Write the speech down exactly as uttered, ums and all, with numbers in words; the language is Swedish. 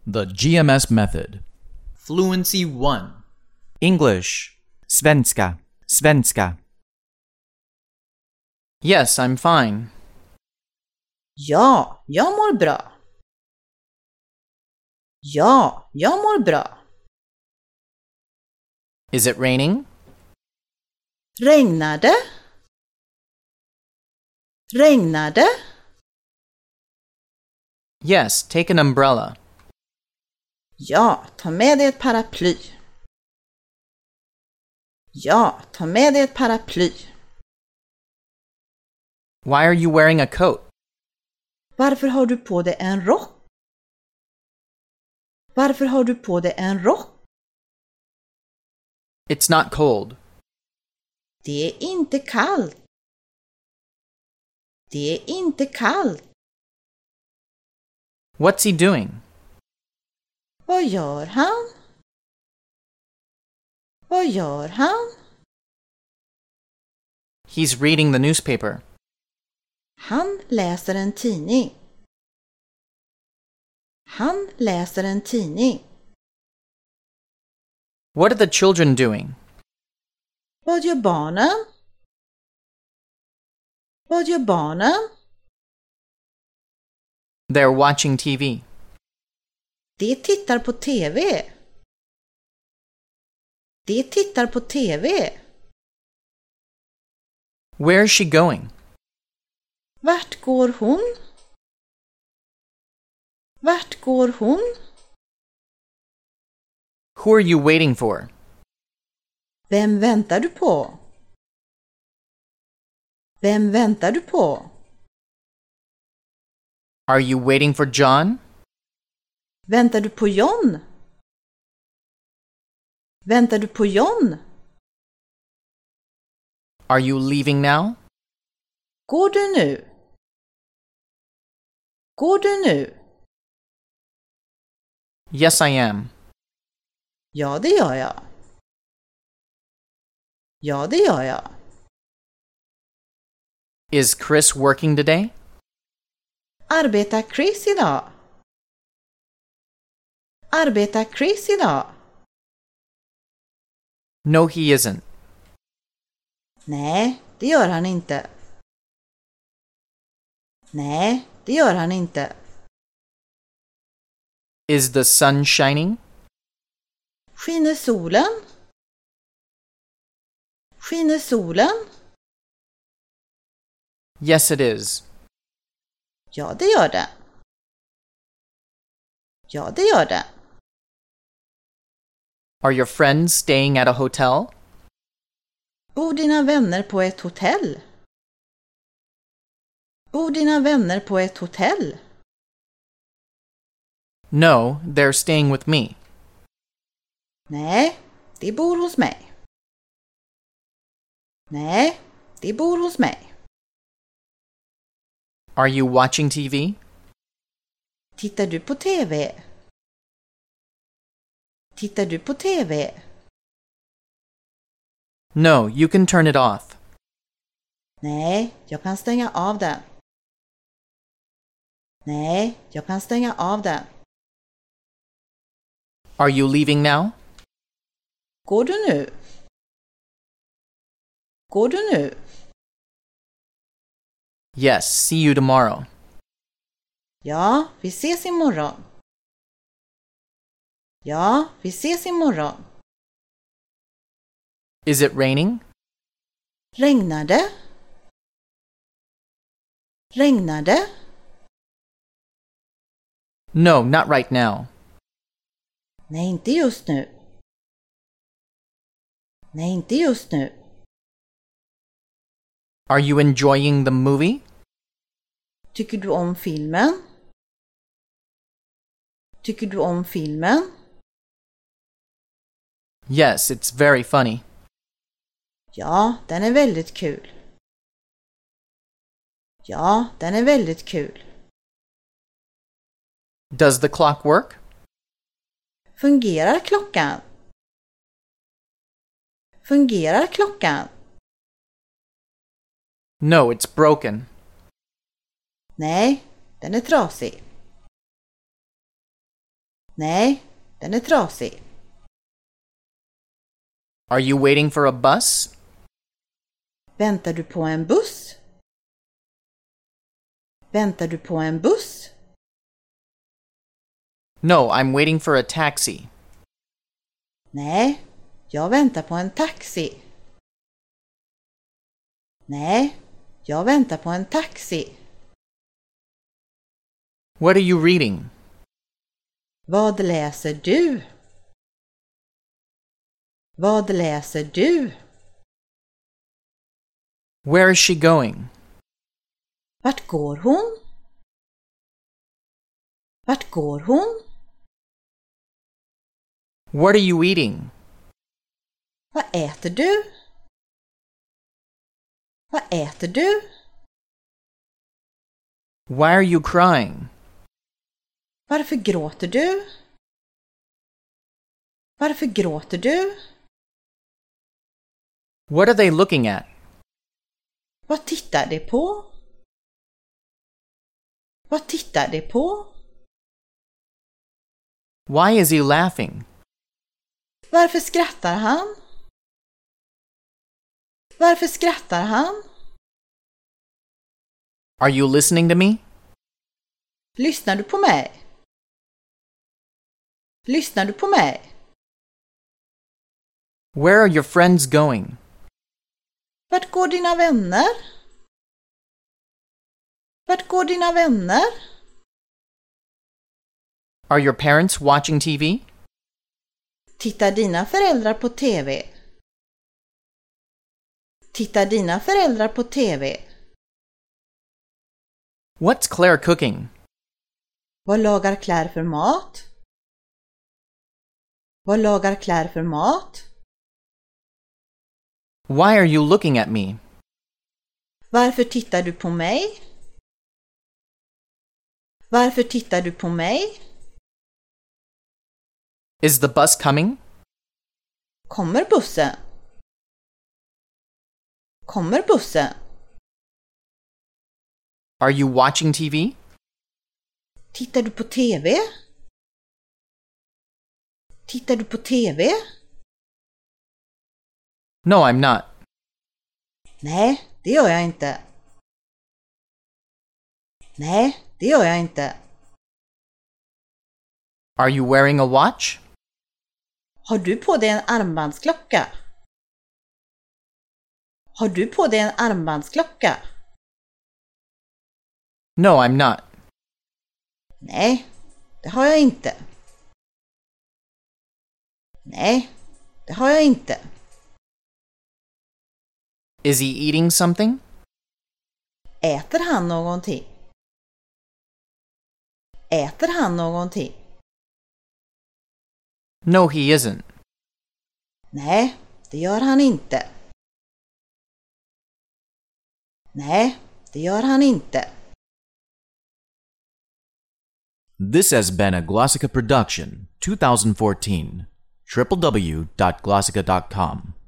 The G M S Method. Fluency one. English. Svenska. Svenska. Yes, I'm fine. Ja, jag mår bra. Ja, jag mår bra. Is it raining? Regnar det? Regnar det? Yes, take an umbrella. Ja, ta med dig ett paraply. Ja, ta med dig ett paraply. Why are you wearing a coat? Varför har du på dig en rock? Varför har du på dig en rock? It's not cold. Det är inte kallt. Det är inte kallt. What's he doing? Vad gör han? Vad gör han? He's reading the newspaper. Han läser en tidning. Han läser en tidning. What are the children doing? Vad gör barnen? Vad gör barnen? They're watching T V. De tittar på T V. De tittar på T V. Where is she going? Vart går hon? Vart går hon? Who are you waiting for? Vem väntar du på? Vem väntar du på? Are you waiting for John? Väntar du på John? Väntar du på John? Are you leaving now? Går du nu? Går du nu? Yes, I am. Ja, det gör jag. Ja, det gör jag. Is Chris working today? Arbetar Chris idag? Arbetar Chris idag? No, he isn't. Nej, det gör han inte. Nej, det gör han inte. Is the sun shining? Skiner solen? Skiner solen? Yes, it is. Ja, det gör det. Ja, det gör det. Are your friends staying at a hotel? Bor dina vänner på ett hotell? Bor dina vänner på ett hotell? No, they're staying with me. Nej, de bor hos mig. Nej, de bor hos mig. Are you watching T V? Tittar du på T V? Tittar du på T V? No, you can turn it off. Nej, jag kan stänga av den. Nej, jag kan stänga av den. Are you leaving now? Går du nu? Går du nu? Yes, see you tomorrow. Ja, vi ses imorgon. Ja, vi ses imorgon. Is it raining? Regnar det? Regnar det? No, not right now. Nej, inte just nu. Nej, inte just nu. Are you enjoying the movie? Tycker du om filmen? Tycker du om filmen? Yes, it's very funny. Ja, den är väldigt kul. Ja, den är väldigt kul. Does the clock work? Fungerar klockan? Fungerar klockan? No, it's broken. Nej, den är trasig. Nej, den är trasig. Are you waiting for a bus? Väntar du på en buss? Väntar du på en buss? No, I'm waiting for a taxi. Nej, jag väntar på en taxi. Nej, jag väntar på en taxi. What are you reading? Vad läser du? Vad läser du? Where is she going? Vart går hon? Vart går hon? What are you eating? Vad äter du? Vad äter du? Why are you crying? Varför gråter du? Varför gråter du? What are they looking at? Vad tittar de på? Vad tittar de på? Why is he laughing? Varför skrattar han? Varför skrattar han? Are you listening to me? Lyssnar du på mig? Lyssnar du på mig? Where are your friends going? Vart går dina vänner? Vart går dina vänner? Are your parents watching T V? Tittar dina föräldrar på T V? Tittar dina föräldrar på T V? What's Claire cooking? Vad lagar Claire för mat? Vad lagar Claire för mat? Why are you looking at me? Varför tittar du på mig? Varför tittar du på mig? Is the bus coming? Kommer bussen? Kommer bussen? Are you watching T V? Tittar du på T V? Tittar du på T V? No, I'm not. Nej, det gör jag inte. Nej, det gör jag inte. Are you wearing a watch? Har du på dig en armbandsklocka? Har du på dig en armbandsklocka? No, I'm not. Nej, det har jag inte. Nej, det har jag inte. Is he eating something? Äter han någonting? Äter han någonting? No, he isn't. Nej, det gör han inte. Nej, det gör han inte. This has been a Glossica production, twenty fourteen. w w w dot glossica dot com